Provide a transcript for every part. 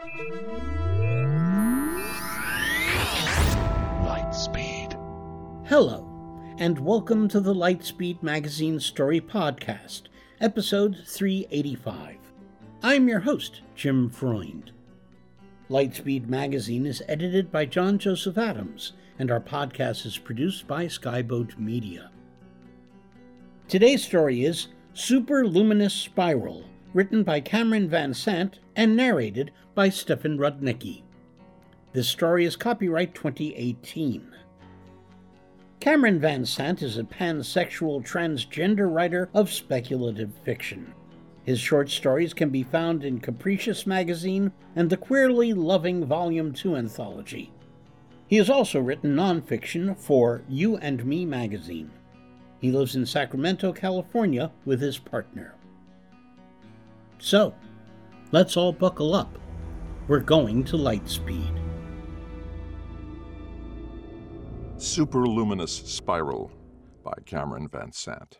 Lightspeed. Hello, and welcome to the Lightspeed Magazine Story Podcast, episode 385. I'm your host, Jim Freund. Lightspeed Magazine is edited by John Joseph Adams, and our podcast is produced by Skyboat Media. Today's story is Superluminous Spiral, written by Cameron Van Sant and narrated by Stefan Rudnicki. This story is copyright 2018. Cameron Van Sant is a pansexual transgender writer of speculative fiction. His short stories can be found in Capricious Magazine and the Queerly Loving Volume 2 anthology. He has also written nonfiction for You and Me magazine. He lives in Sacramento, California with his partner. So, let's all buckle up. We're going to Lightspeed. Superluminous Spiral by Cameron Van Sant.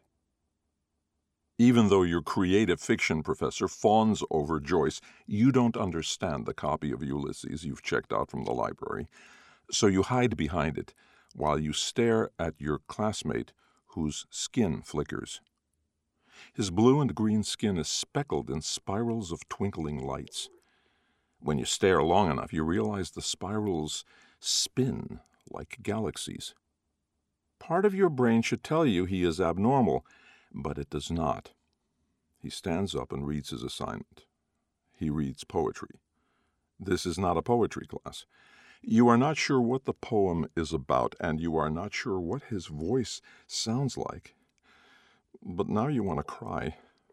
Even though your creative fiction professor fawns over Joyce, you don't understand the copy of Ulysses you've checked out from the library, so you hide behind it while you stare at your classmate whose skin flickers. His blue and green skin is speckled in spirals of twinkling lights. When you stare long enough, you realize the spirals spin like galaxies. Part of your brain should tell you he is abnormal, but it does not. He stands up and reads his assignment. He reads poetry. This is not a poetry class. You are not sure what the poem is about, and you are not sure what his voice sounds like. But now you want to cry.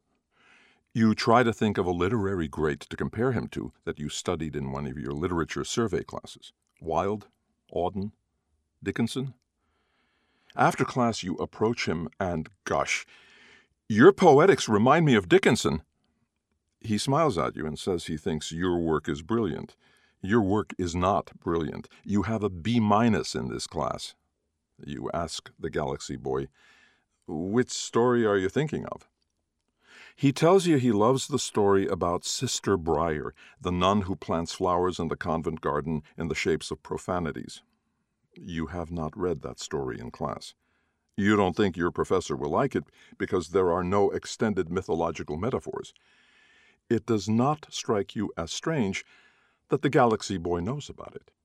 You try to think of a literary great to compare him to that you studied in one of your literature survey classes. Wilde, Auden, Dickinson. After class, you approach him and gush, "Your poetics remind me of Dickinson." He smiles at you and says he thinks your work is brilliant. Your work is not brilliant. You have a B- in this class. You ask the Galaxy Boy, "Which story are you thinking of?" He tells you he loves the story about Sister Briar, the nun who plants flowers in the convent garden in the shapes of profanities. You have not read that story in class. You don't think your professor will like it because there are no extended mythological metaphors. It does not strike you as strange that the Galaxy Boy knows about it.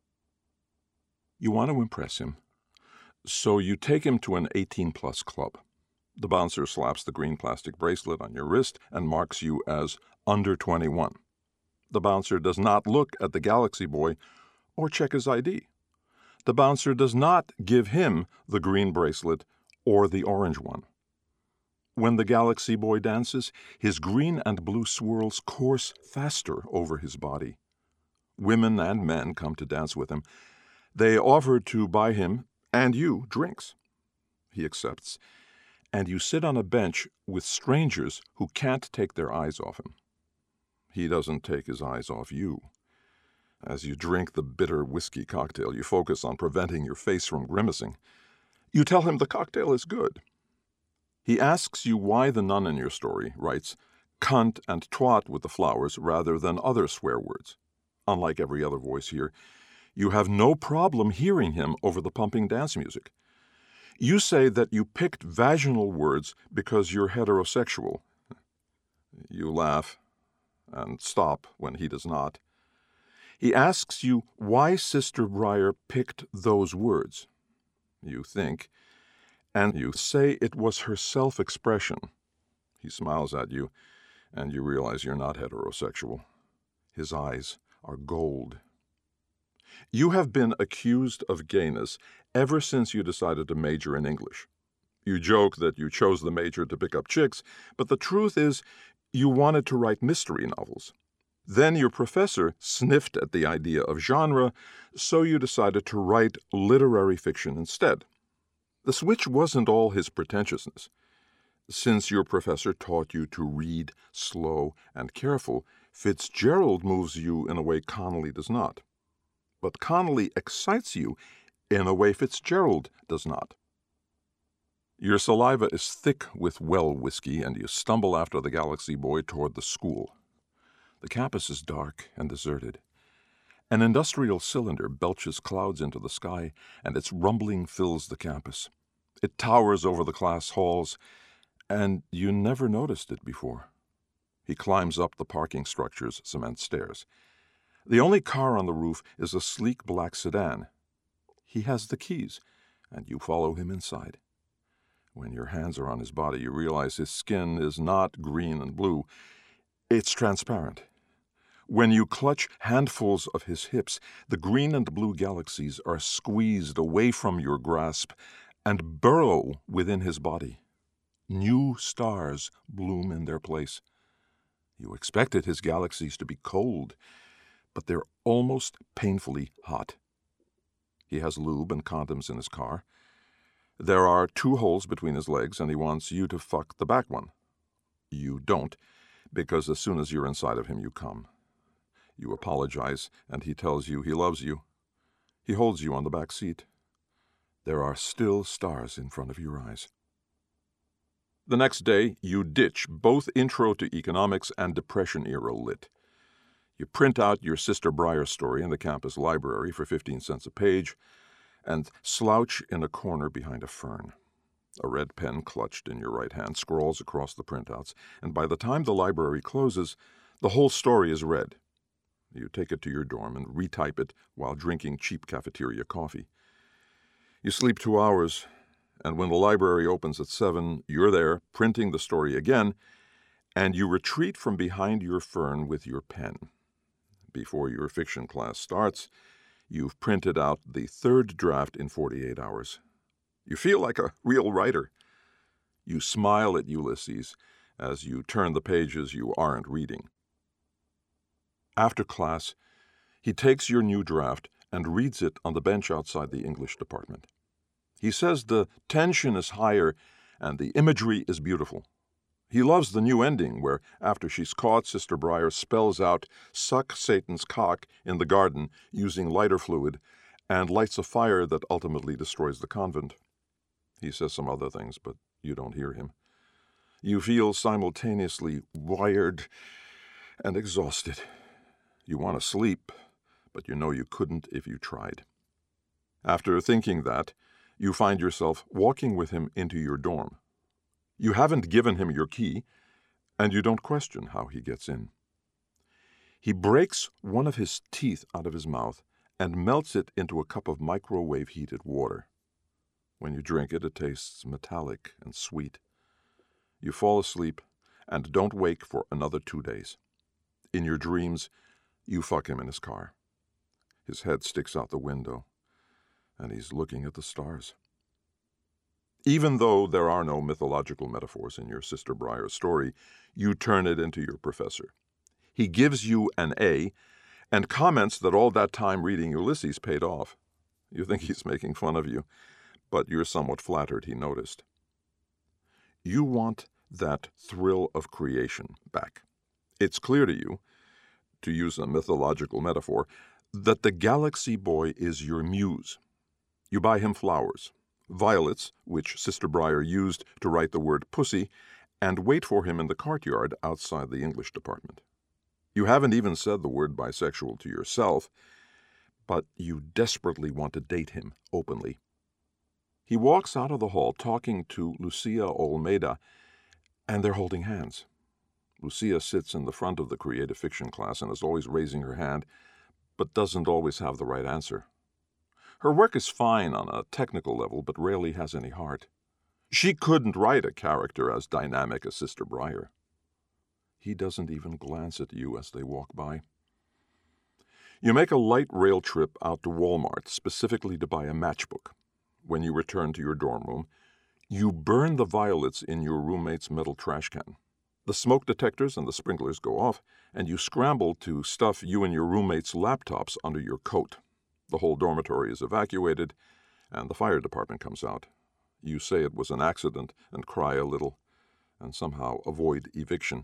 You want to impress him, so you take him to an 18-plus club. The bouncer slaps the green plastic bracelet on your wrist and marks you as under 21. The bouncer does not look at the Galaxy Boy or check his ID. The bouncer does not give him the green bracelet or the orange one. When the Galaxy Boy dances, his green and blue swirls course faster over his body. Women and men come to dance with him. They offer to buy him and you drinks. He accepts, and you sit on a bench with strangers who can't take their eyes off him. He doesn't take his eyes off you. As you drink the bitter whiskey cocktail, you focus on preventing your face from grimacing. You tell him the cocktail is good. He asks you why the nun in your story writes cunt and twat with the flowers rather than other swear words. Unlike every other voice here, you have no problem hearing him over the pumping dance music. You say that you picked vaginal words because you're heterosexual. You laugh and stop when he does not. He asks you why Sister Briar picked those words. You think, and you say it was her self-expression. He smiles at you, and you realize you're not heterosexual. His eyes are gold. You have been accused of gayness ever since you decided to major in English. You joke that you chose the major to pick up chicks, but the truth is you wanted to write mystery novels. Then your professor sniffed at the idea of genre, so you decided to write literary fiction instead. The switch wasn't all his pretentiousness. Since your professor taught you to read slow and careful, Fitzgerald moves you in a way Connolly does not. But Connolly excites you in a way Fitzgerald does not. Your saliva is thick with well whiskey, and you stumble after the Galaxy Boy toward the school. The campus is dark and deserted. An industrial cylinder belches clouds into the sky, and its rumbling fills the campus. It towers over the class halls, and you never noticed it before. He climbs up the parking structure's cement stairs. The only car on the roof is a sleek black sedan. He has the keys, and you follow him inside. When your hands are on his body, you realize his skin is not green and blue. It's transparent. When you clutch handfuls of his hips, the green and blue galaxies are squeezed away from your grasp and burrow within his body. New stars bloom in their place. You expected his galaxies to be cold, but they're almost painfully hot. He has lube and condoms in his car. There are 2 holes between his legs, and he wants you to fuck the back one. You don't, because as soon as you're inside of him, you come. You apologize, and he tells you he loves you. He holds you on the back seat. There are still stars in front of your eyes. The next day, you ditch both Intro to Economics and Depression-era lit. You print out your Sister Briar story in the campus library for 15 cents a page and slouch in a corner behind a fern. A red pen clutched in your right hand scrawls across the printouts, and by the time the library closes, the whole story is read. You take it to your dorm and retype it while drinking cheap cafeteria coffee. You sleep 2 hours, and when the library opens at 7, you're there, printing the story again, and you retreat from behind your fern with your pen. Before your fiction class starts, you've printed out the 3rd draft in 48 hours. You feel like a real writer. You smile at Ulysses as you turn the pages you aren't reading. After class, he takes your new draft and reads it on the bench outside the English department. He says the tension is higher and the imagery is beautiful. He loves the new ending where, after she's caught, Sister Briar spells out "suck Satan's cock" in the garden using lighter fluid and lights a fire that ultimately destroys the convent. He says some other things, but you don't hear him. You feel simultaneously wired and exhausted. You want to sleep, but you know you couldn't if you tried. After thinking that, you find yourself walking with him into your dorm. You haven't given him your key, and you don't question how he gets in. He breaks one of his teeth out of his mouth and melts it into a cup of microwave-heated water. When you drink it, it tastes metallic and sweet. You fall asleep and don't wake for another 2 days. In your dreams, you fuck him in his car. His head sticks out the window, and he's looking at the stars. Even though there are no mythological metaphors in your Sister Briar story, you turn it into your professor. He gives you an A and comments that all that time reading Ulysses paid off. You think he's making fun of you, but you're somewhat flattered he noticed. You want that thrill of creation back. It's clear to you, to use a mythological metaphor, that the Galaxy Boy is your muse. You buy him flowers, violets, which Sister Briar used to write the word pussy, and wait for him in the courtyard outside the English department. You haven't even said the word bisexual to yourself, but you desperately want to date him openly. He walks out of the hall talking to Lucia Olmeida, and they're holding hands. Lucia sits in the front of the creative fiction class and is always raising her hand, but doesn't always have the right answer. Her work is fine on a technical level, but rarely has any heart. She couldn't write a character as dynamic as Sister Briar. He doesn't even glance at you as they walk by. You make a light rail trip out to Walmart, specifically to buy a matchbook. When you return to your dorm room, you burn the violets in your roommate's metal trash can. The smoke detectors and the sprinklers go off, and you scramble to stuff you and your roommate's laptops under your coat. The whole dormitory is evacuated, and the fire department comes out. You say it was an accident and cry a little, and somehow avoid eviction.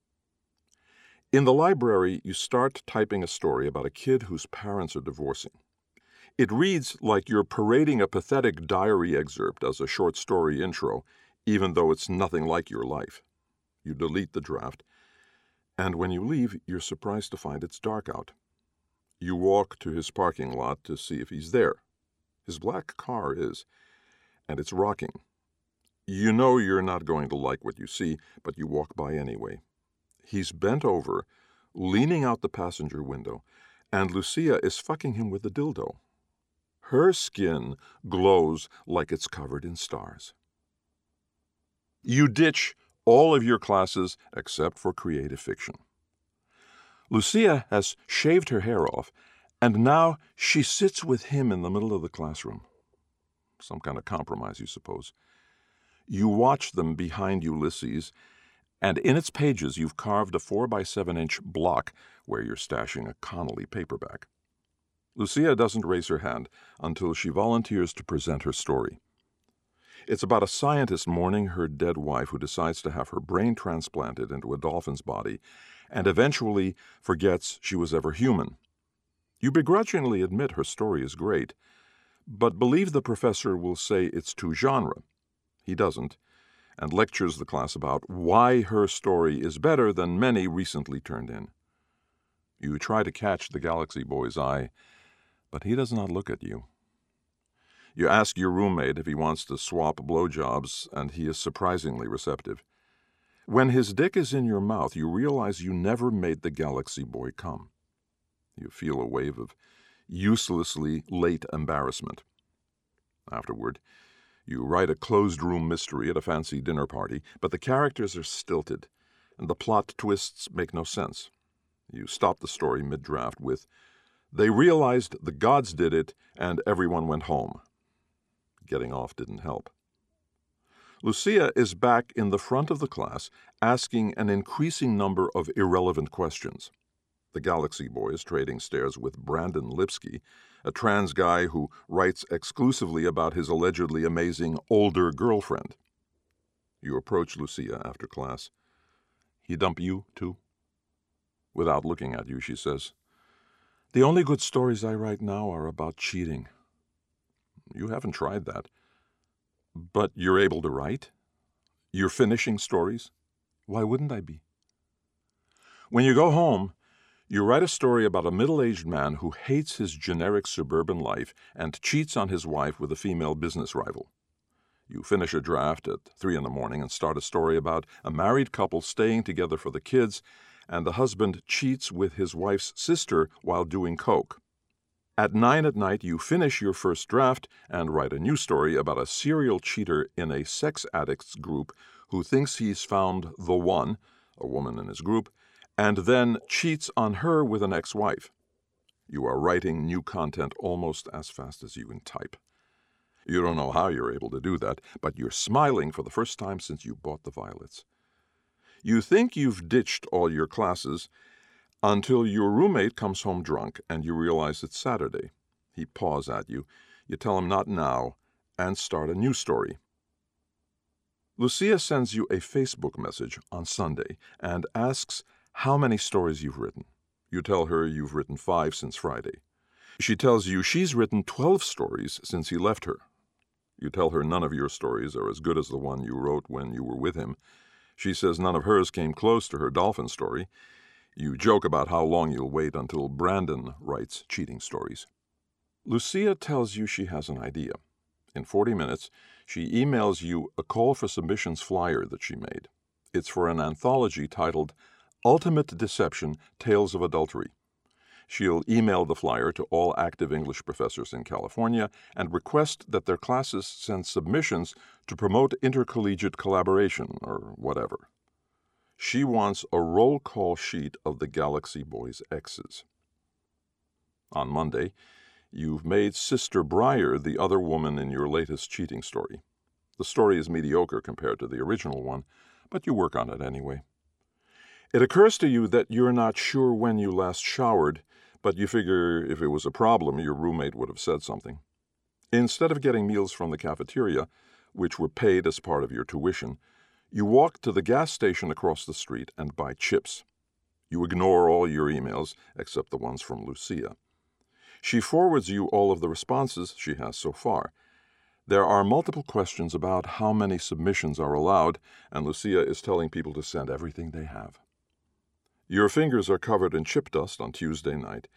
In the library, you start typing a story about a kid whose parents are divorcing. It reads like you're parading a pathetic diary excerpt as a short story intro, even though it's nothing like your life. You delete the draft, and when you leave, you're surprised to find it's dark out. You walk to his parking lot to see if he's there. His black car is, and it's rocking. You know you're not going to like what you see, but you walk by anyway. He's bent over, leaning out the passenger window, and Lucia is fucking him with a dildo. Her skin glows like it's covered in stars. You ditch all of your classes except for creative fiction. Lucia has shaved her hair off, and now she sits with him in the middle of the classroom. Some kind of compromise, you suppose. You watch them behind Ulysses, and in its pages you've carved a 4x7-inch block where you're stashing a Connolly paperback. Lucia doesn't raise her hand until she volunteers to present her story. It's about a scientist mourning her dead wife who decides to have her brain transplanted into a dolphin's body and eventually forgets she was ever human. You begrudgingly admit her story is great, but believe the professor will say it's too genre. He doesn't, and lectures the class about why her story is better than many recently turned in. You try to catch the Galaxy Boy's eye, but he does not look at you. You ask your roommate if he wants to swap blowjobs, and he is surprisingly receptive. When his dick is in your mouth, you realize you never made the Galaxy Boy come. You feel a wave of uselessly late embarrassment. Afterward, you write a closed-room mystery at a fancy dinner party, but the characters are stilted, and the plot twists make no sense. You stop the story mid-draft with, "They realized the gods did it, and everyone went home." Getting off didn't help. Lucia is back in the front of the class, asking an increasing number of irrelevant questions. The Galaxy Boy is trading stares with Brandon Lipsky, a trans guy who writes exclusively about his allegedly amazing older girlfriend. You approach Lucia after class. "He dump you, too?" Without looking at you, she says, "The only good stories I write now are about cheating." You haven't tried that. But you're able to write? You're finishing stories? Why wouldn't I be? When you go home, you write a story about a middle-aged man who hates his generic suburban life and cheats on his wife with a female business rival. You finish a draft at 3 a.m. and start a story about a married couple staying together for the kids, and the husband cheats with his wife's sister while doing coke. At 9 p.m, you finish your first draft and write a new story about a serial cheater in a sex addicts group who thinks he's found the one, a woman in his group, and then cheats on her with an ex-wife. You are writing new content almost as fast as you can type. You don't know how you're able to do that, but you're smiling for the first time since you bought the violets. You think you've ditched all your classes until your roommate comes home drunk and you realize it's Saturday. He paws at you. You tell him not now and start a new story. Lucia sends you a Facebook message on Sunday and asks how many stories you've written. You tell her you've written 5 since Friday. She tells you she's written 12 stories since he left her. You tell her none of your stories are as good as the one you wrote when you were with him. She says none of hers came close to her dolphin story. You joke about how long you'll wait until Brandon writes cheating stories. Lucia tells you she has an idea. In 40 minutes, she emails you a call for submissions flyer that she made. It's for an anthology titled Ultimate Deception, Tales of Adultery. She'll email the flyer to all active English professors in California and request that their classes send submissions to promote intercollegiate collaboration or whatever. She wants a roll call sheet of the Galaxy Boy's exes. On Monday, you've made Sister Briar the other woman in your latest cheating story. The story is mediocre compared to the original one, but you work on it anyway. It occurs to you that you're not sure when you last showered, but you figure if it was a problem, your roommate would have said something. Instead of getting meals from the cafeteria, which were paid as part of your tuition, you walk to the gas station across the street and buy chips. You ignore all your emails except the ones from Lucia. She forwards you all of the responses she has so far. There are multiple questions about how many submissions are allowed, and Lucia is telling people to send everything they have. Your fingers are covered in chip dust on Tuesday night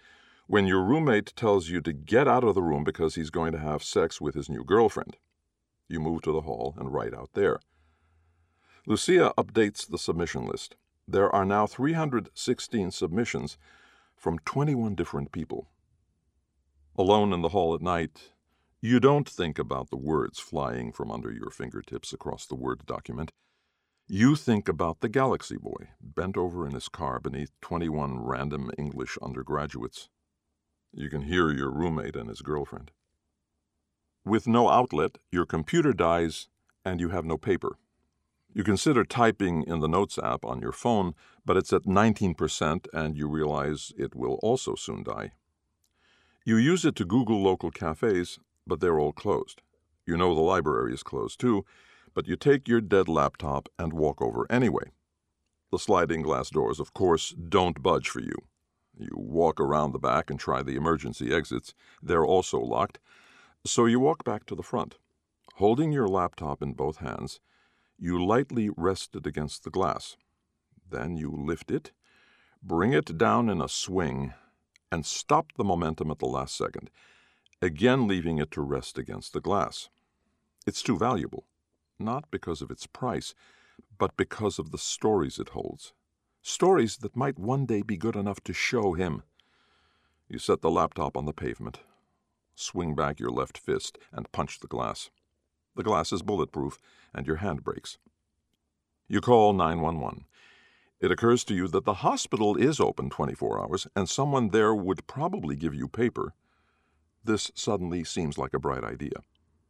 when your roommate tells you to get out of the room because he's going to have sex with his new girlfriend. You move to the hall and write out there. Lucia updates the submission list. There are now 316 submissions from 21 different people. Alone in the hall at night, you don't think about the words flying from under your fingertips across the Word document. You think about the Galaxy Boy, bent over in his car beneath 21 random English undergraduates. You can hear your roommate and his girlfriend. With no outlet, your computer dies and you have no paper. You consider typing in the Notes app on your phone, but it's at 19% and you realize it will also soon die. You use it to Google local cafes, but they're all closed. You know the library is closed too, but you take your dead laptop and walk over anyway. The sliding glass doors, of course, don't budge for you. You walk around the back and try the emergency exits. They're also locked. So you walk back to the front. Holding your laptop in both hands, you lightly rest it against the glass. Then you lift it, bring it down in a swing, and stop the momentum at the last second, again leaving it to rest against the glass. It's too valuable, not because of its price, but because of the stories it holds. Stories that might one day be good enough to show him. You set the laptop on the pavement, swing back your left fist, and punch the glass. The glass is bulletproof, and your hand breaks. You call 911. It occurs to you that the hospital is open 24 hours, and someone there would probably give you paper. This suddenly seems like a bright idea.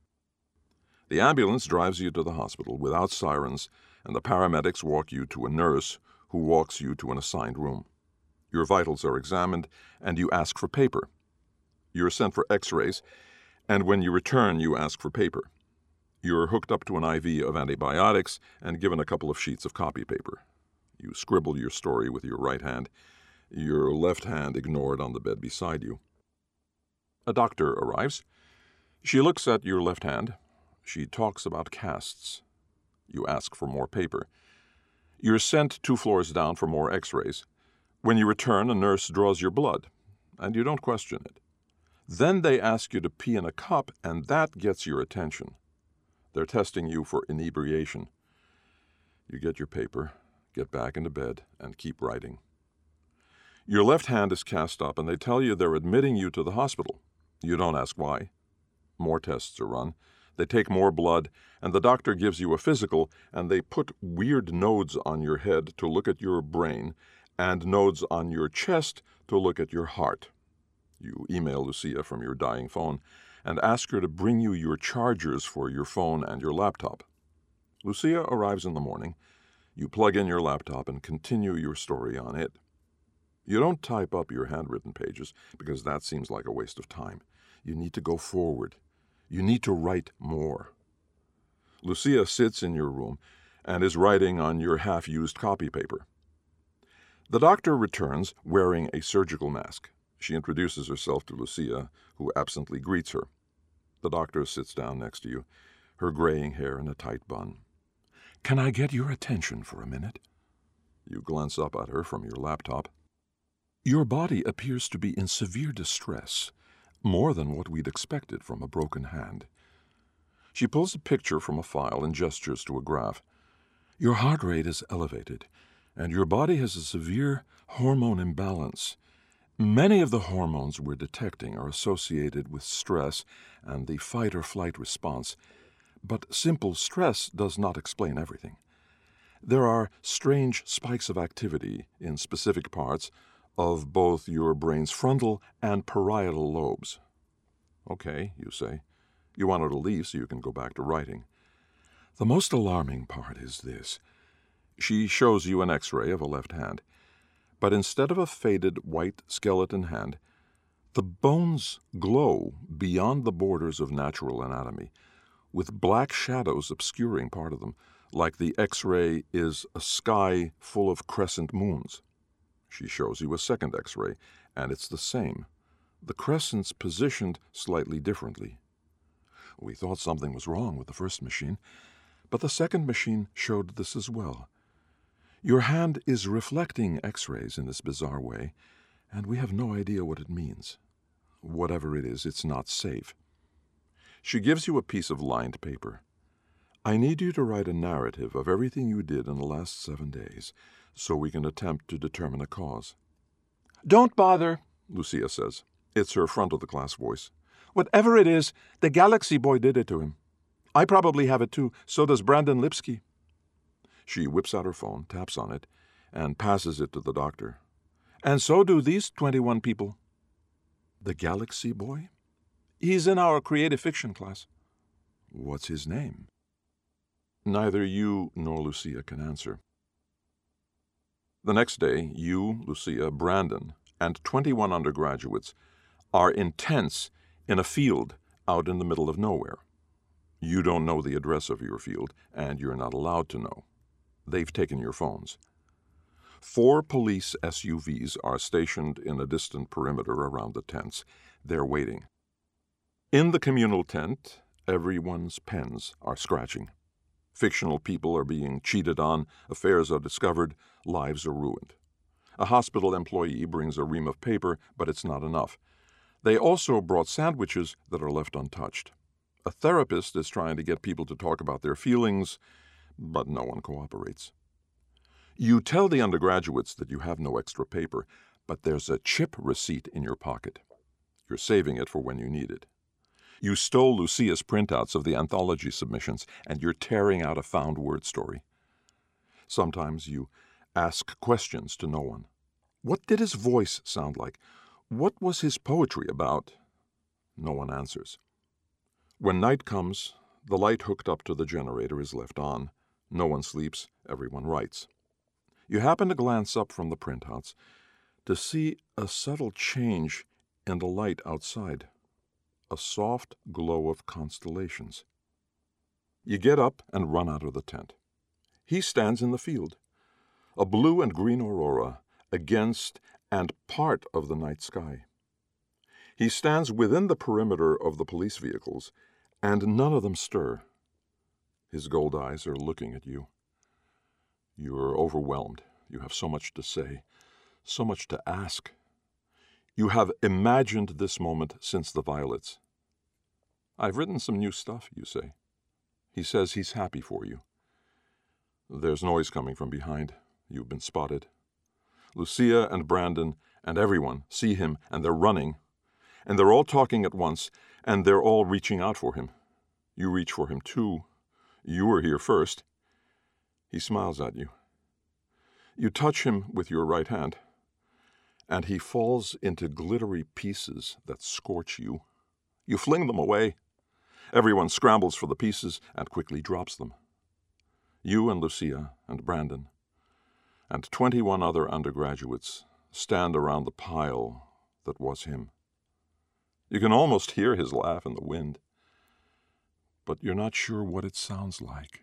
The ambulance drives you to the hospital without sirens, and the paramedics walk you to a nurse who walks you to an assigned room. Your vitals are examined, and you ask for paper. You're sent for x-rays, and when you return, you ask for paper. You're hooked up to an IV of antibiotics and given a couple of sheets of copy paper. You scribble your story with your right hand, your left hand ignored on the bed beside you. A doctor arrives. She looks at your left hand. She talks about casts. You ask for more paper. You're sent 2 floors down for more x-rays. When you return, a nurse draws your blood, and you don't question it. Then they ask you to pee in a cup, and that gets your attention. They're testing you for inebriation. You get your paper, get back into bed, and keep writing. Your left hand is cast up, and they tell you they're admitting you to the hospital. You don't ask why. More tests are run. They take more blood, and the doctor gives you a physical, and they put weird nodes on your head to look at your brain, and nodes on your chest to look at your heart. You email Lucia from your dying phone and ask her to bring you your chargers for your phone and your laptop. Lucia arrives in the morning. You plug in your laptop and continue your story on it. You don't type up your handwritten pages because that seems like a waste of time. You need to go forward. You need to write more. Lucia sits in your room and is writing on your half-used copy paper. The doctor returns wearing a surgical mask. She introduces herself to Lucia, who absently greets her. The doctor sits down next to you, her graying hair in a tight bun. "Can I get your attention for a minute?" You glance up at her from your laptop. "Your body appears to be in severe distress, more than what we'd expected from a broken hand." She pulls a picture from a file and gestures to a graph. "Your heart rate is elevated, and your body has a severe hormone imbalance. Many of the hormones we're detecting are associated with stress and the fight-or-flight response, but simple stress does not explain everything. There are strange spikes of activity in specific parts of both your brain's frontal and parietal lobes." "Okay," you say. You want her to leave so you can go back to writing. "The most alarming part is this." She shows you an x-ray of a left hand, but instead of a faded white skeleton hand, the bones glow beyond the borders of natural anatomy, with black shadows obscuring part of them, like the x-ray is a sky full of crescent moons. She shows you a second x-ray, and it's the same. The crescent's positioned slightly differently. "We thought something was wrong with the first machine, but the second machine showed this as well. Your hand is reflecting x-rays in this bizarre way, and we have no idea what it means. Whatever it is, it's not safe. She gives you a piece of lined paper. I need you to write a narrative of everything you did in the last 7 days, so we can attempt to determine a cause. Don't bother, Lucia says. It's her front-of-the-class voice. Whatever it is, the Galaxy Boy did it to him. I probably have it too, so does Brandon Lipsky. She whips out her phone, taps on it, and passes it to the doctor. And so do these 21 people. The Galaxy Boy? He's in our creative fiction class. What's his name? Neither you nor Lucia can answer. The next day, you, Lucia, Brandon, and 21 undergraduates are intense in a field out in the middle of nowhere. You don't know the address of your field, and you're not allowed to know. They've taken your phones. 4 police SUVs are stationed in a distant perimeter around the tents. They're waiting. In the communal tent, everyone's pens are scratching. Fictional people are being cheated on, affairs are discovered, lives are ruined. A hospital employee brings a ream of paper, but it's not enough. They also brought sandwiches that are left untouched. A therapist is trying to get people to talk about their feelings, but no one cooperates. You tell the undergraduates that you have no extra paper, but there's a chip receipt in your pocket. You're saving it for when you need it. You stole Lucia's printouts of the anthology submissions, and you're tearing out a found word story. Sometimes you ask questions to no one. What did his voice sound like? What was his poetry about? No one answers. When night comes, the light hooked up to the generator is left on. No one sleeps, everyone writes. You happen to glance up from the printouts to see a subtle change in the light outside. A soft glow of constellations. You get up and run out of the tent. He stands in the field, a blue and green aurora against and part of the night sky. He stands within the perimeter of the police vehicles, and none of them stir. His gold eyes are looking at you. You're overwhelmed. You have so much to say, so much to ask. You have imagined this moment since the violets. I've written some new stuff, you say. He says he's happy for you. There's noise coming from behind. You've been spotted. Lucia and Brandon and everyone see him, and they're running. And they're all talking at once, and they're all reaching out for him. You reach for him too. You were here first. He smiles at you. You touch him with your right hand, and he falls into glittery pieces that scorch you. You fling them away. Everyone scrambles for the pieces and quickly drops them. You and Lucia and Brandon and 21 other undergraduates stand around the pile that was him. You can almost hear his laugh in the wind, but you're not sure what it sounds like.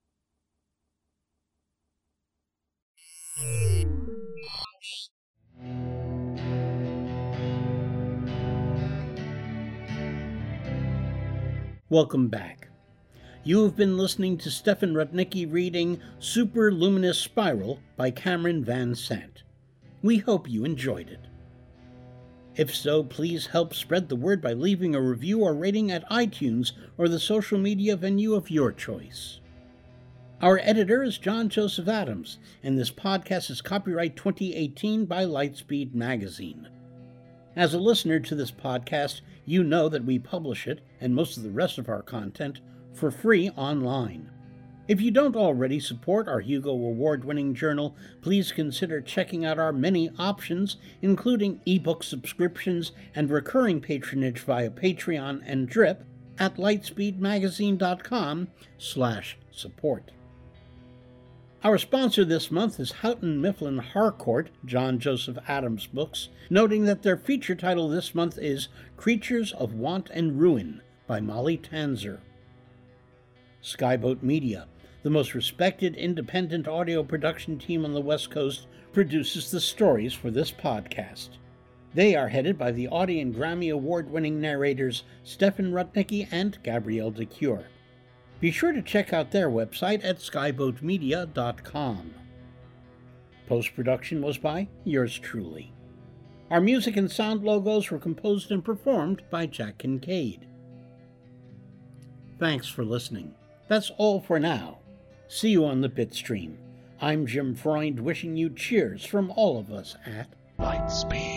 Welcome back. You have been listening to Stefan Rudnicki reading Superluminous Spiral by Cameron Van Sant. We hope you enjoyed it. If so, please help spread the word by leaving a review or rating at iTunes or the social media venue of your choice. Our editor is John Joseph Adams, and this podcast is copyright 2018 by Lightspeed Magazine. As a listener to this podcast, you know that we publish it, and most of the rest of our content, for free online. If you don't already support our Hugo Award-winning journal, please consider checking out our many options, including ebook subscriptions and recurring patronage via Patreon and Drip at lightspeedmagazine.com/support. Our sponsor this month is Houghton Mifflin Harcourt, John Joseph Adams Books, noting that their feature title this month is Creatures of Want and Ruin by Molly Tanzer. Skyboat Media, the most respected independent audio production team on the West Coast, produces the stories for this podcast. They are headed by the Audie and Grammy Award-winning narrators Stefan Rudnicki and Gabrielle de Cure. Be sure to check out their website at skyboatmedia.com. Post-production was by yours truly. Our music and sound logos were composed and performed by Jack Kincaid. Thanks for listening. That's all for now. See you on the Bitstream. I'm Jim Freund wishing you cheers from all of us at Lightspeed.